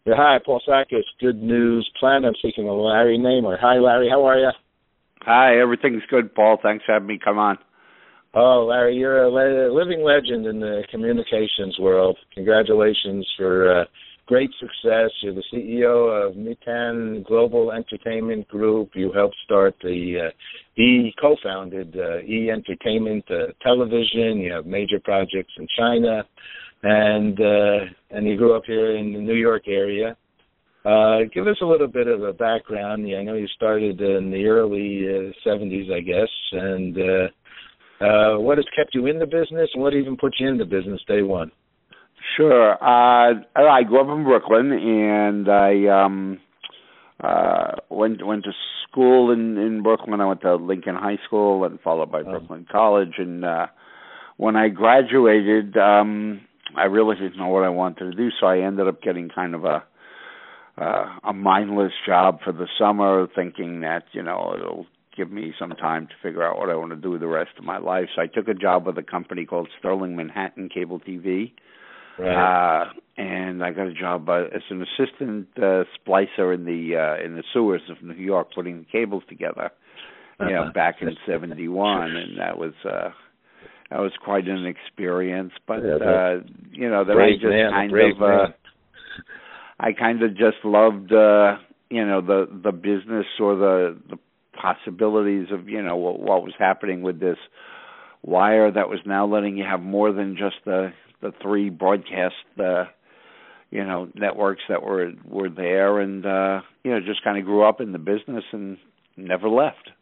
Hi, Paul Sakis, Good News Planet. I'm speaking to Larry Namer. Hi, Larry. How are you? Hi, everything's good, Paul. Thanks for having me come on. Oh, Larry, you're a living legend in the communications world. Congratulations for great success. You're the CEO of Nitan Global Entertainment Group. You helped start the co-founded Entertainment Television. You have major projects in China, and you grew up here in the New York area. Give us a little bit of a background. I know you started in the early 70s, I guess, and what has kept you in the business, and what even put you in the business day one? Sure. I grew up in Brooklyn, and I went to school in Brooklyn. I went to Lincoln High School, and followed by Brooklyn College. And when I graduated, I really didn't know what I wanted to do, so I ended up getting kind of a mindless job for the summer, thinking that it'll give me some time to figure out what I want to do with the rest of my life. So I took a job with a company called Sterling Manhattan Cable TV. Right. And I got a job as an assistant splicer in the sewers of New York, putting the cables together. Back in '71, and that was quite an experience. But then I kind of just loved the business, or the possibilities of what was happening with this wire that was now letting you have more than just the three broadcast networks that were there, and just kind of grew up in the business and never left.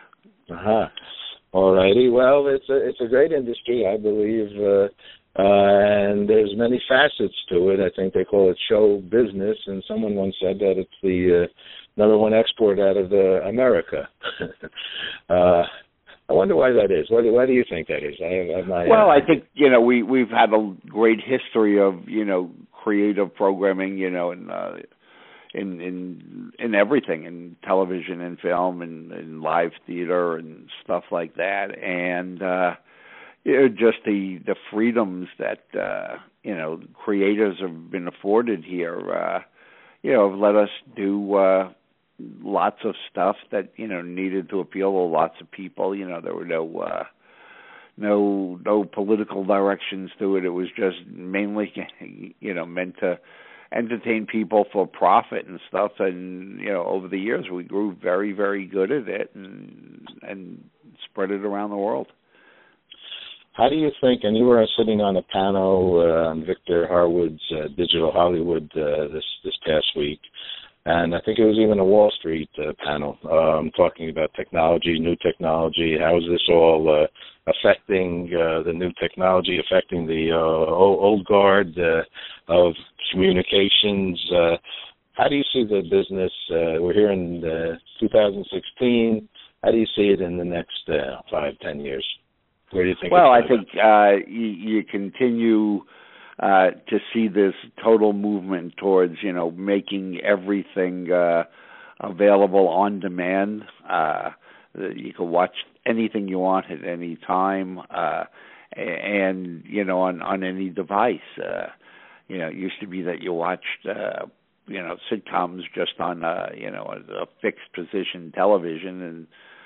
All righty. Well, it's a great industry, I believe, and there's many facets to it. I think they call it show business, and someone once said that it's the number one export out of America. I wonder why that is. Why do you think that is? I think we've had a great history of creative programming, in everything, in television and film and live theater and stuff like that, and just the freedoms that creators have been afforded here, have let us do lots of stuff that needed to appeal to lots of people. There were no political directions to it. It was just mainly meant to entertain people for profit and stuff. And over the years we grew very, very good at it and spread it around the world. How do you think, and you were sitting on a panel on Victor Harwood's Digital Hollywood this past week, and I think it was even a Wall Street panel talking about technology, new technology. How is this all affecting the new technology, affecting the old guard of communications? How do you see the business? We're here in 2016. How do you see it in the next 5-10 years? Where do you think? Well, I think you continue to see this total movement towards, making everything available on demand. You can watch anything you want at any time, and on any device. It used to be that you watched sitcoms just on a fixed position television, and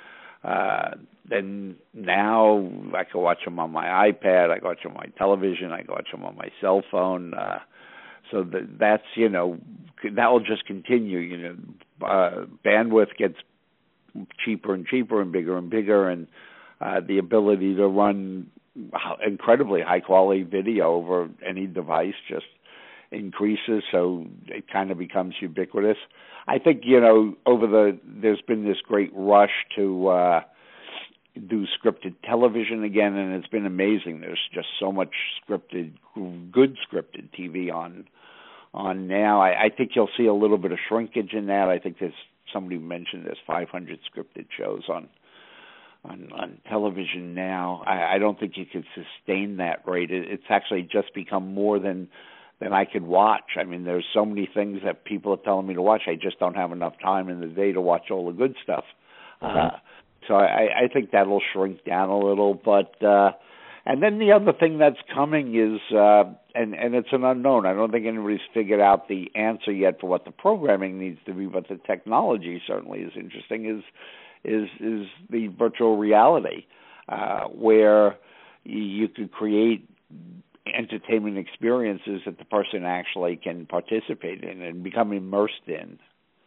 then now I can watch them on my iPad, I can watch them on my television, I can watch them on my cell phone. So that's that will just continue. Bandwidth gets cheaper and cheaper and bigger, and the ability to run incredibly high quality video over any device just increases, so it kind of becomes ubiquitous. I think there's been this great rush to do scripted television again, and it's been amazing. There's just so much good scripted TV on now. I think you'll see a little bit of shrinkage in that. I think somebody mentioned there's 500 scripted shows on television now. I don't think you could sustain that rate. It's actually just become more than I could watch. I mean, there's so many things that people are telling me to watch. I just don't have enough time in the day to watch all the good stuff. So I think that'll shrink down a little. But And then the other thing that's coming is, and it's an unknown. I don't think anybody's figured out the answer yet for what the programming needs to be, but the technology certainly is interesting. Is the virtual reality, where you could create entertainment experiences that the person actually can participate in and become immersed in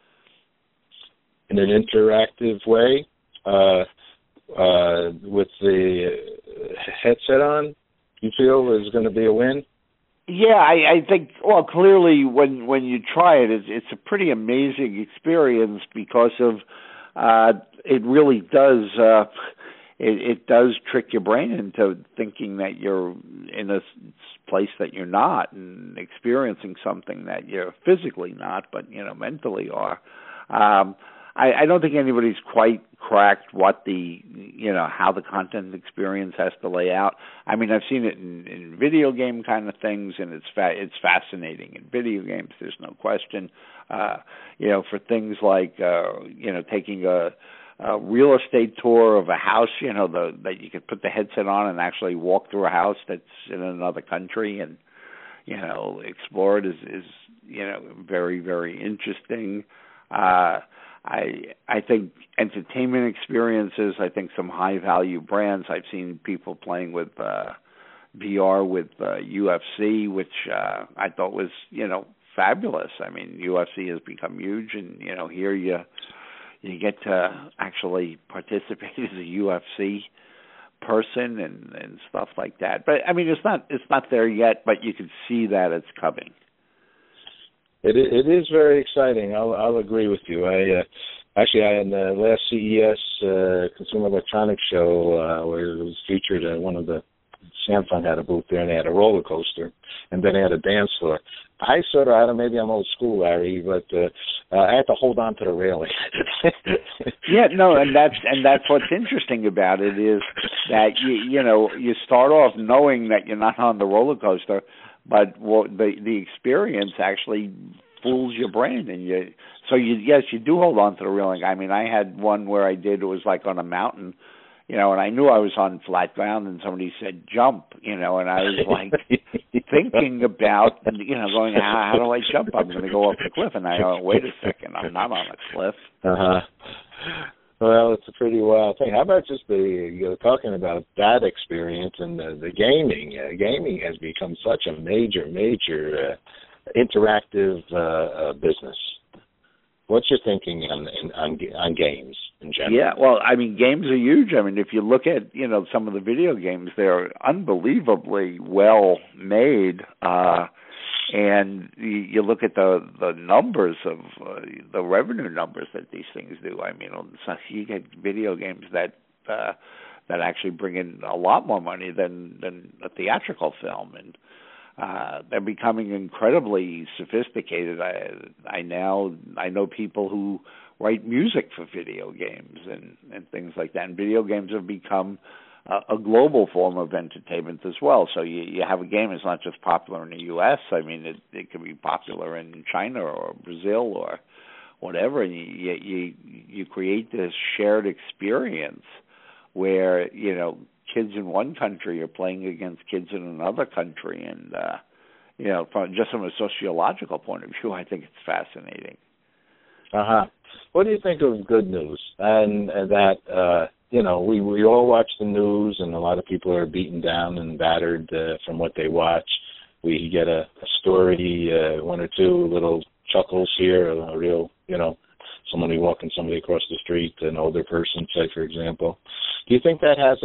an interactive way, with the headset on, you feel is going to be a win? Yeah, I think, well, clearly when you try it, it's a pretty amazing experience because of it really does it does trick your brain into thinking that you're in a place that you're not and experiencing something that you're physically not, but mentally are. I don't think anybody's quite cracked what how the content experience has to lay out. I mean, I've seen it in video game kind of things, and it's fascinating in video games. There's no question. For things like taking a real estate tour of a house, that you could put the headset on and actually walk through a house that's in another country and explore it is very, very interesting. I think entertainment experiences, I think some high-value brands. I've seen people playing with VR with UFC, which I thought was, fabulous. I mean, UFC has become huge, and, here you get to actually participate as a UFC person and stuff like that. But, I mean, it's not there yet, but you can see that it's coming. It is very exciting. I'll agree with you. I in the last CES Consumer Electronics Show, where it was featured, one of the Samsung had a booth there, and they had a roller coaster, and then they had a dance floor. I sort of, maybe I'm old school, Larry, but I had to hold on to the railing. Yeah, no, and that's what's interesting about it is that you start off knowing that you're not on the roller coaster, but the experience actually fools your brain, and you do hold on to the railing. I mean, I had one where it was like on a mountain, and I knew I was on flat ground, and somebody said jump, and I was like thinking about, going, how do I jump? I'm going to go off the cliff, and I go, wait a second, I'm not on a cliff. Well, it's a pretty wild thing. How about just talking about that experience and the gaming? Gaming has become such a major interactive business. What's your thinking on games in general? Yeah, well, I mean, games are huge. I mean, if you look at some of the video games, they're unbelievably well made. And you look at the numbers of the revenue numbers that these things do. I mean, you get video games that actually bring in a lot more money than a theatrical film, and they're becoming incredibly sophisticated. I know people who write music for video games and things like that. And video games have become a global form of entertainment as well. So you have a game that's not just popular in the U.S. I mean, it can be popular in China or Brazil or whatever. And you create this shared experience where kids in one country are playing against kids in another country, and from a sociological point of view, I think it's fascinating. What do you think of good news and that? We all watch the news, and a lot of people are beaten down and battered from what they watch. We get a story, one or two little chuckles here, a real, somebody walking somebody across the street, an older person, say, for example. Do you think that has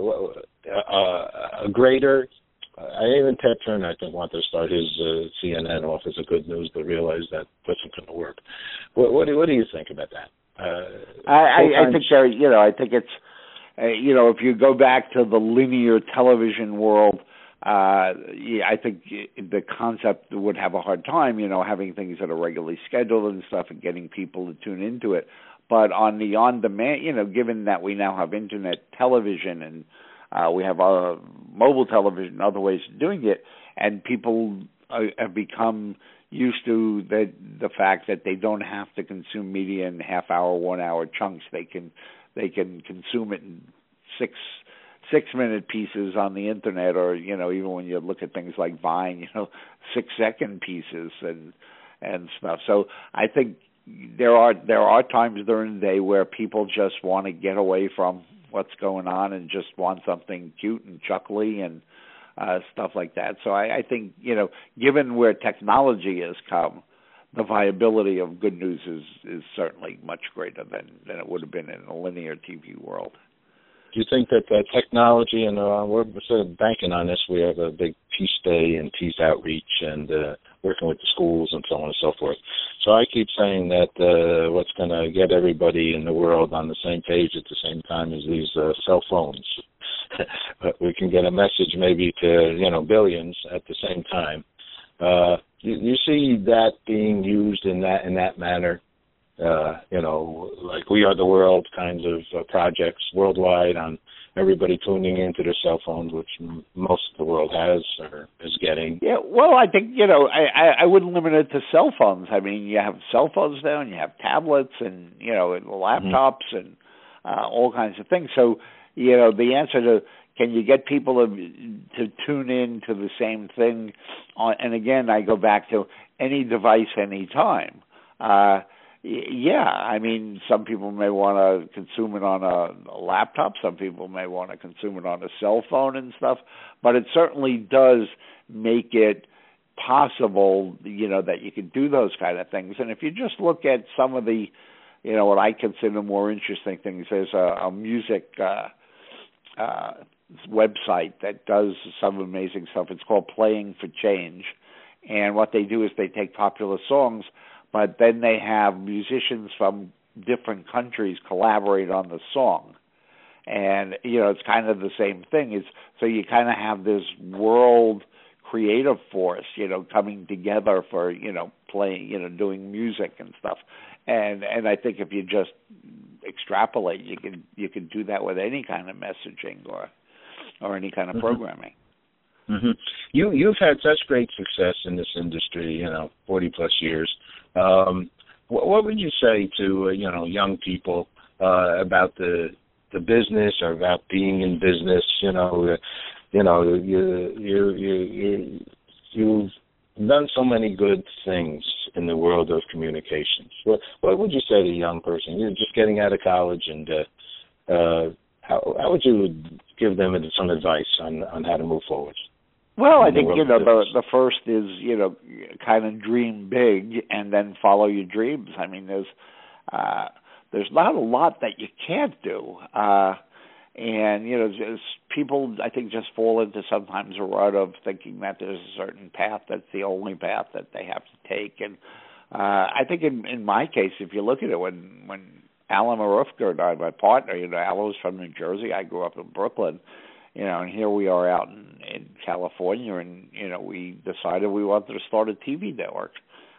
a greater, even Ted Turner, I think, wanted to start his CNN off as a good news, but realized that wasn't going to work. What do you think about that? I think I think it's, if you go back to the linear television world, I think the concept would have a hard time, having things that are regularly scheduled and stuff and getting people to tune into it. But on the on-demand, given that we now have internet television and we have mobile television, other ways of doing it, and people have become used to the fact that they don't have to consume media in half-hour, 1 hour chunks. They can consume it in 6-minute pieces on the internet, or even when you look at things like Vine, 6-second pieces and stuff. So I think there are times during the day where people just want to get away from what's going on and just want something cute and chuckly and stuff like that. So I think, given where technology has come, the viability of good news is certainly much greater than it would have been in a linear TV world. Do you think that technology, and we're sort of banking on this, we have a big Peace Day and Peace Outreach and working with the schools and so on and so forth. So I keep saying that what's going to get everybody in the world on the same page at the same time is these cell phones. We can get a message maybe to, billions at the same time. You see that being used in that manner? Like We Are the World kinds of projects worldwide, on everybody tuning into their cell phones, which most of the world has or is getting. Yeah, well, I think, I wouldn't limit it to cell phones. I mean, you have cell phones now, and you have tablets and, laptops and all kinds of things. So, the answer to, can you get people to tune in to the same thing? And again, I go back to any device, anytime. Yeah, I mean, some people may want to consume it on a laptop. Some people may want to consume it on a cell phone and stuff. But it certainly does make it possible, that you can do those kind of things. And if you just look at some of the, what I consider more interesting things, there's a music website that does some amazing stuff. It's called Playing for Change. And what they do is they take popular songs, but then they have musicians from different countries collaborate on the song. And, it's kind of the same thing. So you kind of have this world creative force, coming together for, playing, doing music and stuff. And I think if you just extrapolate, you can do that with any kind of messaging or any kind of programming. Mm-hmm. You've had such great success in this industry, 40 plus years. What would you say to young people about the business, or about being in business? You've done so many good things in the world of communications. What would you say to a young person? You're just getting out of college, and how would you give them some advice on how to move forward? Well, I think, the first is, kind of dream big and then follow your dreams. I mean, there's not a lot that you can't do. And, just people, I think, just fall into sometimes a rut of thinking that there's a certain path that's the only path that they have to take. And I think in my case, if you look at it, when Alan Marufka and I, my partner, Alan was from New Jersey, I grew up in Brooklyn, and here we are out in California, and, we decided we wanted to start a TV network,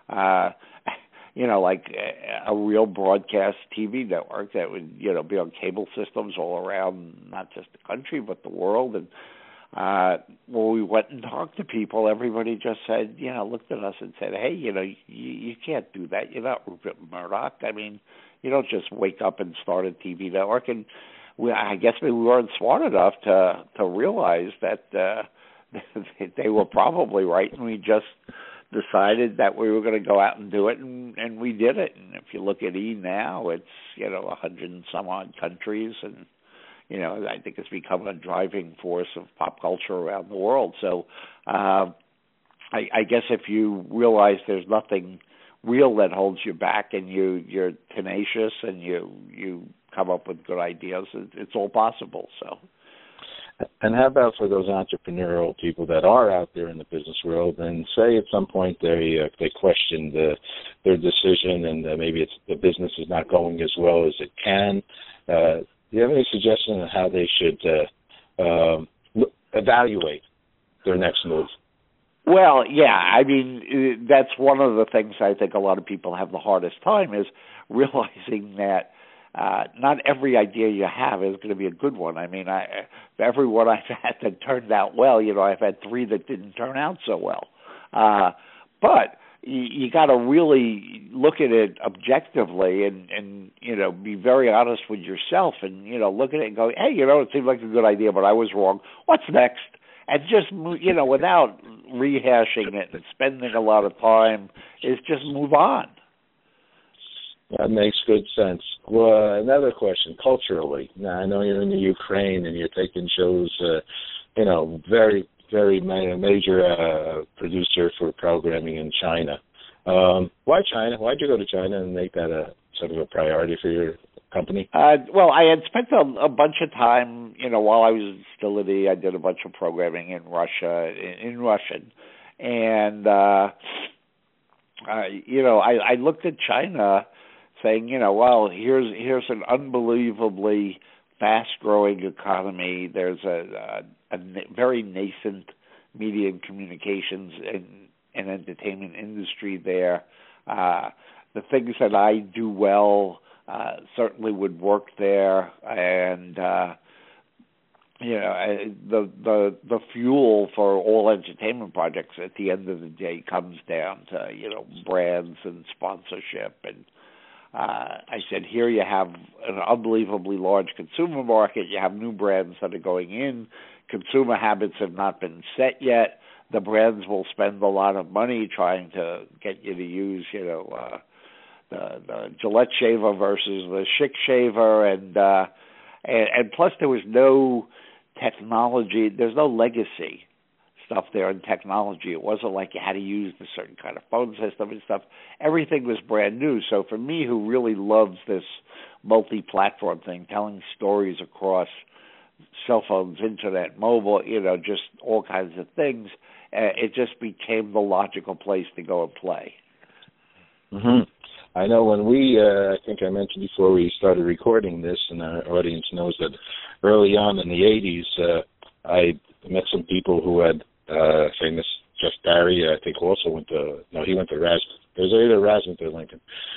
like a real broadcast TV network that would, be on cable systems all around, not just the country, but the world. And when we went and talked to people, everybody just said, looked at us and said, hey, you can't do that. You're not Rupert Murdoch. I mean, you don't just wake up and start a TV network. And I guess we weren't smart enough to realize that they were probably right, and we just decided that we were going to go out and do it, and we did it. And if you look at E! now, it's 100 and some odd countries, and I think it's become a driving force of pop culture around the world. So I guess if you realize there's nothing real that holds you back, and you're tenacious, and you come up with good ideas, it's all possible. So. And how about for those entrepreneurial people that are out there in the business world, and say at some point they question their decision, and maybe the business is not going as well as it can? Do you have any suggestion on how they should evaluate their next move? Well, yeah, I mean, that's one of the things I think a lot of people have the hardest time, is realizing that not every idea you have is going to be a good one. I mean, every one I've had that turned out well, I've had 3 that didn't turn out so well. But you got to really look at it objectively and be very honest with yourself and look at it and go, hey, it seemed like a good idea, but I was wrong. What's next? And just without rehashing it and spending a lot of time, is just move on. That makes good sense. Well, another question, culturally. Now, I know you're in the Ukraine and you're taking shows, very, very major producer for programming in China. Why China? Why'd you go to China and make that a sort of a priority for your company? Well, I had spent a bunch of time, while I was in Stillity, I did a bunch of programming in Russia, in Russian. And, I looked at China saying, well, here's an unbelievably fast-growing economy. There's a very nascent media and communications and entertainment industry there. The things that I do well certainly would work there, and the fuel for all entertainment projects at the end of the day comes down to brands and sponsorship. And I said, here you have an unbelievably large consumer market. You have new brands that are going in. Consumer habits have not been set yet. The brands will spend a lot of money trying to get you to use, the Gillette shaver versus the Schick shaver, and plus there was no technology. There's no legacy stuff there in technology. It wasn't like you had to use a certain kind of phone system and stuff. Everything was brand new. So for me, who really loves this multi-platform thing, telling stories across cell phones, internet, mobile, just all kinds of things, it just became the logical place to go and play. Mm-hmm. I know when I think I mentioned before we started recording this, and our audience knows that early on in the 80s, I met some people who had famous Jeff Barry, I think also he went to Erasmus. It was either Erasmus or Lincoln.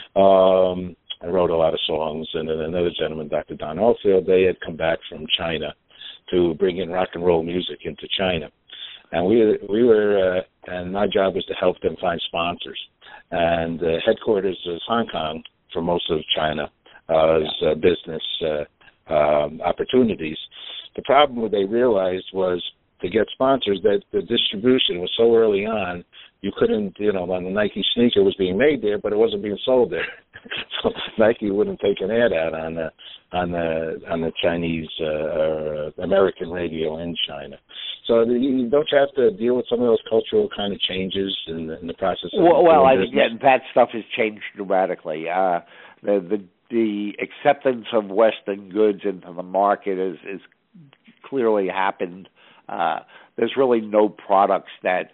I wrote a lot of songs, and then another gentleman, Dr. Don Oldfield, they had come back from China to bring in rock and roll music into China. And we were, and my job was to help them find sponsors. And headquarters is Hong Kong for most of China as business opportunities. The problem what they realized was to get sponsors that the distribution was so early on, you couldn't, when the Nike sneaker was being made there, but it wasn't being sold there. So Nike wouldn't take an ad out on the Chinese or American radio in China. So don't you have to deal with some of those cultural kind of changes in the process of that stuff has changed dramatically. The acceptance of Western goods into the market is clearly happened. There's really no products that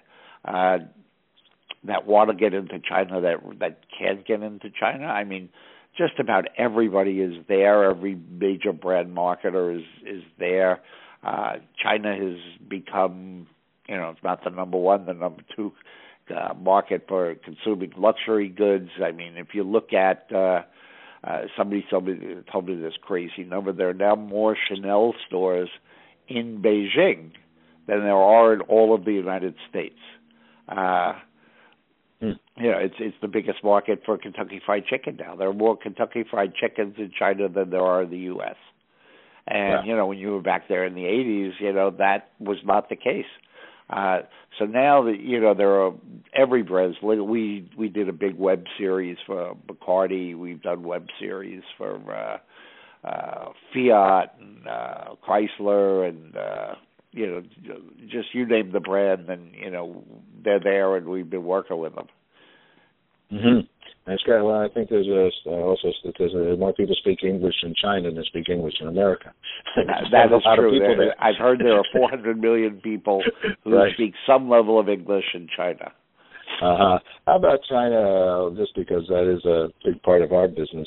want to get into China that can't get into China. I mean, just about everybody is there. Every major brand marketer is there. China has become, it's not the number one, the number two market for consuming luxury goods. I mean, if you look at, somebody told me this crazy number, there are now more Chanel stores in Beijing than there are in all of the United States. It's the biggest market for Kentucky Fried Chicken now. There are more Kentucky Fried Chickens in China than there are in the U.S. And, when you were back there in the 80s, that was not the case. So now, there are every brand. We did a big web series for Bacardi. We've done web series for Fiat and Chrysler and, just you name the brand, and, they're there and we've been working with them. Mm-hmm. That's great. Well, I think there's also statistics. More people speak English in China than speak English in America. That is true. I've heard there are 400 million people who speak some level of English in China. How about China, just because that is a big part of our business,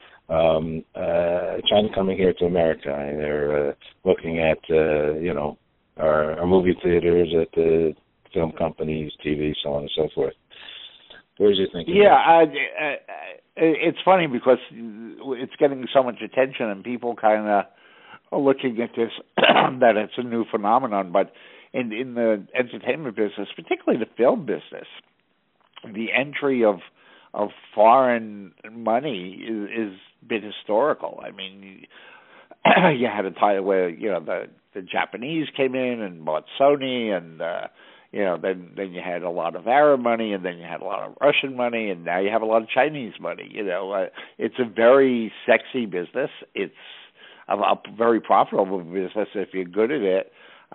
China coming here to America, and they're looking at, our movie theaters, at the film companies, TV, so on and so forth. Where's your thinking? Yeah, it's funny because it's getting so much attention, and people kind of are looking at this that it's a new phenomenon. But in the entertainment business, particularly the film business, the entry of foreign money is been historical. I mean, you had a time where the Japanese came in and bought Sony, and then you had a lot of Arab money, and then you had a lot of Russian money, and now you have a lot of Chinese money. It's a very sexy business. It's a very profitable business if you're good at it.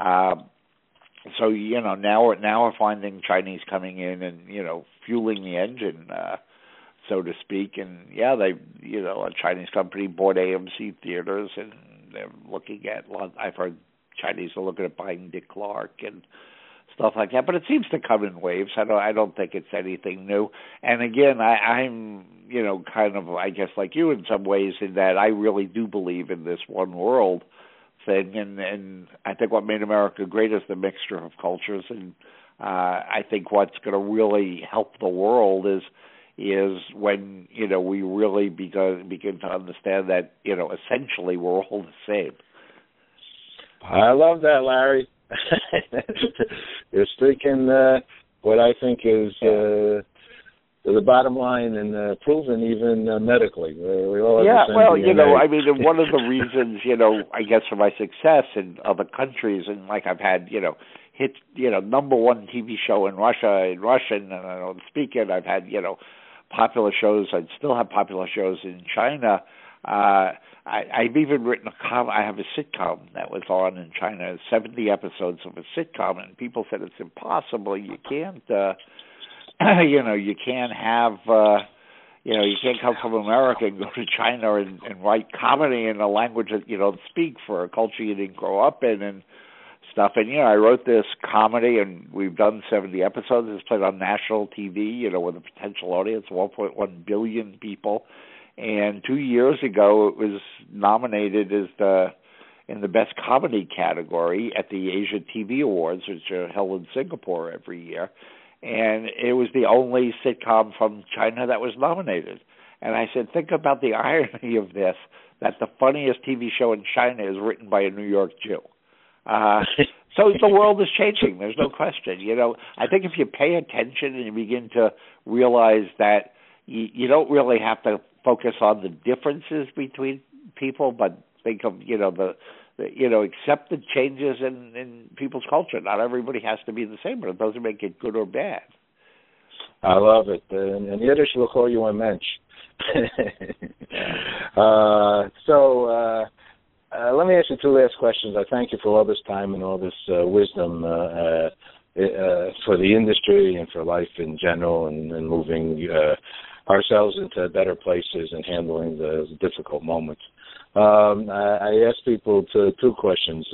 So now we're finding Chinese coming in and fueling the engine, so to speak. And a Chinese company bought AMC theaters, and they're looking at. I've heard Chinese are looking at buying Dick Clark and stuff like that. But it seems to come in waves. I don't think it's anything new. And again, I'm kind of, I guess, like you in some ways, in that I really do believe in this one world thing, and I think what made America great is the mixture of cultures, and I think what's going to really help the world is when we really begin to understand that essentially we're all the same. I love that, Larry. You're speaking what I think is the bottom line, and proven even medically. We all have the same DNA. I mean, one of the reasons, I guess, for my success in other countries, and like I've had, hit, number one TV show in Russia in Russian, and I don't speak it. I've had, popular shows. I still have popular shows in China. I've even written I have a sitcom that was on in China, 70 episodes of a sitcom, and people said it's impossible. You can't. You can't have, you can't come from America and go to China and write comedy in a language that you don't speak, for a culture you didn't grow up in and stuff. And, I wrote this comedy, and we've done 70 episodes. It's played on national TV, with a potential audience of 1.1 billion people. And 2 years ago, it was nominated as in the best comedy category at the Asia TV Awards, which are held in Singapore every year. And it was the only sitcom from China that was nominated. And I said, think about the irony of this, that the funniest TV show in China is written by a New York Jew. So the world is changing. There's no question. I think if you pay attention and you begin to realize that you don't really have to focus on the differences between people, but think of, accept the changes in people's culture. Not everybody has to be the same, but it doesn't make it good or bad. I love it. In Yiddish, we'll call you a mensch. Let me ask you two last questions. I thank you for all this time and all this wisdom for the industry and for life in general, and moving ourselves into better places and handling the difficult moments. I ask people two questions.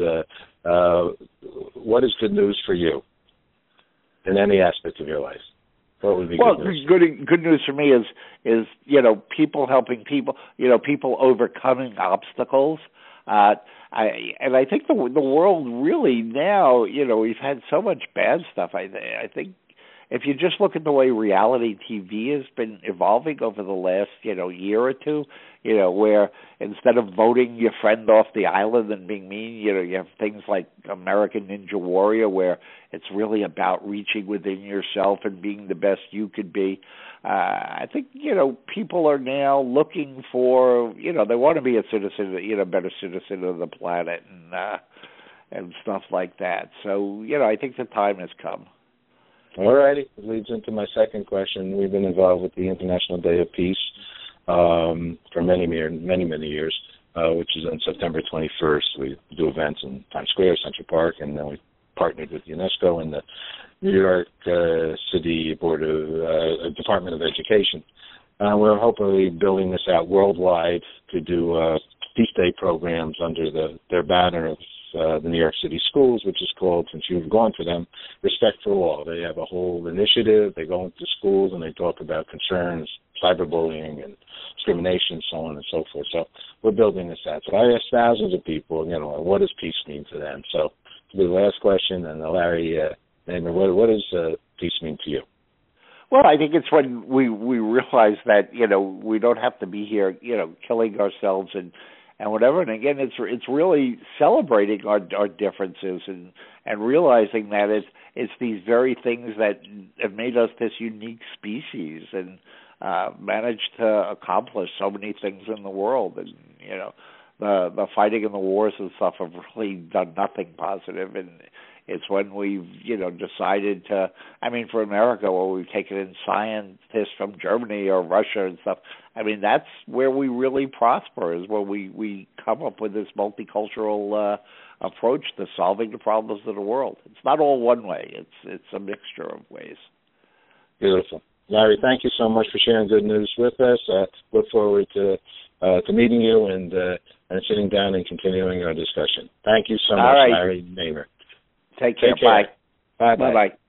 What is good news for you in any aspect of your life? What would be good news? Good news for me is people helping people, people overcoming obstacles. I think the world really now, we've had so much bad stuff. I think if you just look at the way reality TV has been evolving over the last, year or two, where instead of voting your friend off the island and being mean, you have things like American Ninja Warrior, where it's really about reaching within yourself and being the best you could be. I think, people are now looking for, they want to be a citizen, a better citizen of the planet and stuff like that. So, I think the time has come. All righty. It leads into my second question. We've been involved with the International Day of Peace for many years, which is on September 21st. We do events in Times Square, Central Park, and then we partnered with UNESCO and the New York City Board of Department of Education. We're hopefully building this out worldwide to do Peace Day programs under their banner of the New York City schools, which is called, since you've gone to them, Respect for All. They have a whole initiative. They go into schools and they talk about concerns, cyberbullying and discrimination, so on and so forth. So we're building this out. So I asked thousands of people, what does peace mean to them? So to be the last question, and Larry, what does peace mean to you? Well, I think it's when we realize that, we don't have to be here, killing ourselves and whatever. And again, it's really celebrating our differences and realizing that it's these very things that it made us this unique species, and managed to accomplish so many things in the world. And the fighting and the wars and stuff have really done nothing positive. And it's when we've decided to. I mean, for America, where we've taken in scientists from Germany or Russia and stuff. I mean, that's where we really prosper. Is where we come up with this multicultural approach to solving the problems of the world. It's not all one way. It's a mixture of ways. Beautiful. Larry, thank you so much for sharing good news with us. Look forward to meeting you and sitting down and continuing our discussion. Thank you so much, right. Larry Namer. Take care. Bye. Bye-bye. Bye-bye.